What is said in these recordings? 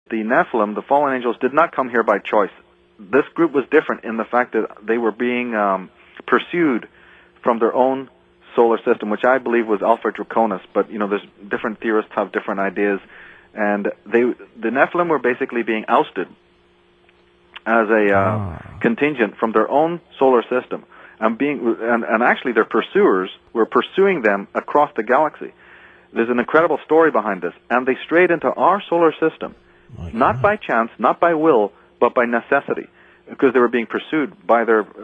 The Nephilim, the fallen angels, did not come here by choice. This group was different in the fact that they were being pursued from their own solar system, which I believe was Alpha Draconis, but there's different theorists have different ideas, and the Nephilim were basically being ousted as a contingent from their own solar system, and actually their pursuers were pursuing them across the galaxy. There's an incredible story behind this, and they strayed into our solar system, not by chance, not by will, but by necessity, because they were being pursued by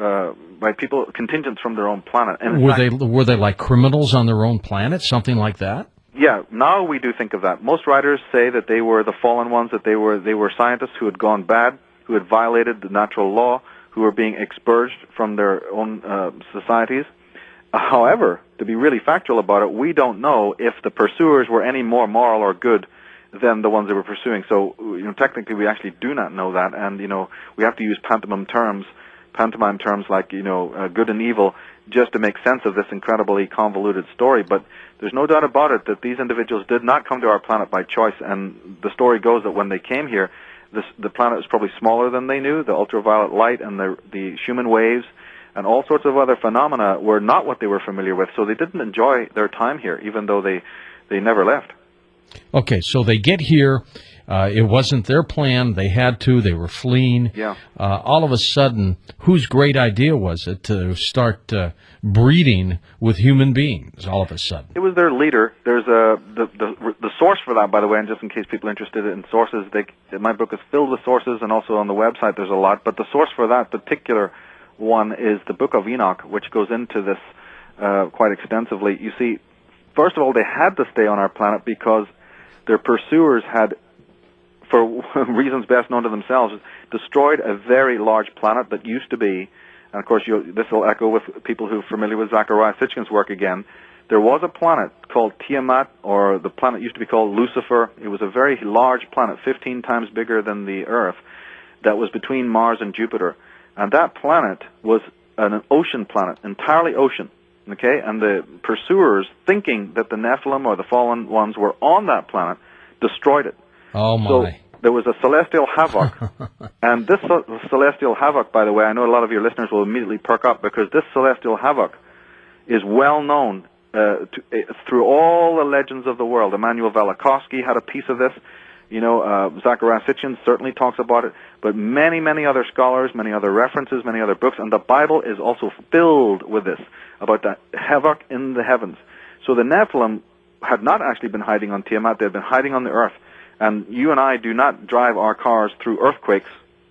by people, contingents from their own planet. And were they like criminals on their own planet, something like that? Yeah, now we do think of that. Most writers say that they were the fallen ones, that they were scientists who had gone bad, who had violated the natural law, who were being expurged from their own societies. However, to be really factual about it, we don't know if the pursuers were any more moral or good than the ones they were pursuing. So, technically we actually do not know that, and, we have to use pantomime terms like, good and evil, just to make sense of this incredibly convoluted story. But there's no doubt about it that these individuals did not come to our planet by choice, and the story goes that when they came here, the planet was probably smaller than they knew. The ultraviolet light and the Schumann waves and all sorts of other phenomena were not what they were familiar with, so they didn't enjoy their time here, even though they never left. Okay, so they get here. It wasn't their plan. They had to. They were fleeing. Yeah. All of a sudden, whose great idea was it to start breeding with human beings all of a sudden? It was their leader. There's the source for that, by the way, and just in case people are interested in sources, my book is filled with sources, and also on the website there's a lot. But the source for that particular one is the Book of Enoch, which goes into this quite extensively. You see, first of all, they had to stay on our planet because their pursuers had, for reasons best known to themselves, destroyed a very large planet that used to be, and of course this will echo with people who are familiar with Zecharia Sitchin's work again, there was a planet called Tiamat, or the planet used to be called Lucifer. It was a very large planet, 15 times bigger than the Earth, that was between Mars and Jupiter. And that planet was an ocean planet, entirely ocean. Okay, and the pursuers, thinking that the Nephilim or the fallen ones were on that planet, destroyed it. Oh my! So there was a celestial havoc, and this celestial havoc, by the way, I know a lot of your listeners will immediately perk up, because this celestial havoc is well known through all the legends of the world. Immanuel Velikovsky had a piece of this. Zecharia Sitchin certainly talks about it, but many, many other scholars, many other references, many other books, and the Bible is also filled with this, about the havoc in the heavens. So the Nephilim had not actually been hiding on Tiamat, they had been hiding on the Earth. And you and I do not drive our cars through earthquakes,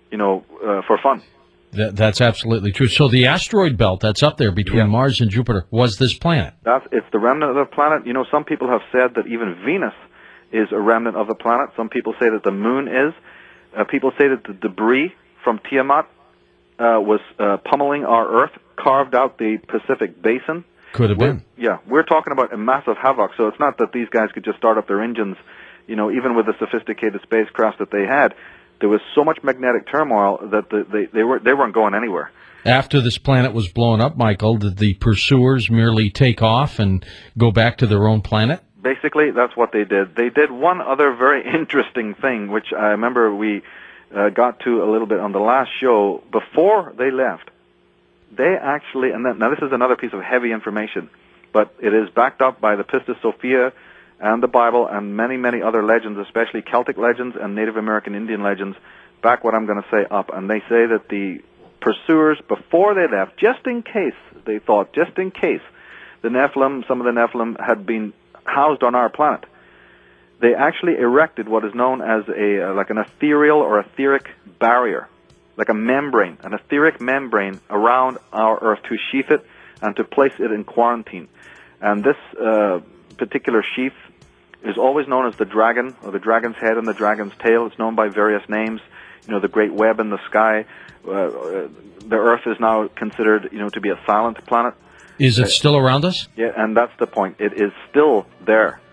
for fun. That's absolutely true. So the asteroid belt that's up there between Mars and Jupiter was this planet? It's the remnant of the planet. Some people have said that even Venus is a remnant of the planet. Some people say that the moon is. People say that the debris from Tiamat was pummeling our Earth, carved out the Pacific Basin. Could have been. Yeah, we're talking about a massive havoc, so it's not that these guys could just start up their engines, even with the sophisticated spacecraft that they had. There was so much magnetic turmoil that they weren't going anywhere. After this planet was blown up, Michael, did the pursuers merely take off and go back to their own planet? Basically, that's what they did. They did one other very interesting thing, which I remember we got to a little bit on the last show. Before they left, they actually, now this is another piece of heavy information, but it is backed up by the Pistis Sophia and the Bible and many, many other legends, especially Celtic legends and Native American Indian legends, back what I'm going to say up. And they say that the pursuers, before they left, just in case, they thought, just in case, some of the Nephilim had been housed on our planet, they actually erected what is known as like an ethereal or etheric barrier, like a membrane, an etheric membrane around our Earth to sheath it and to place it in quarantine. And this particular sheath is always known as the dragon, or the dragon's head and the dragon's tail. It's known by various names. The great web in the sky. The Earth is now considered, to be a silent planet. Is it still around us? Yeah, and that's the point. It is still there.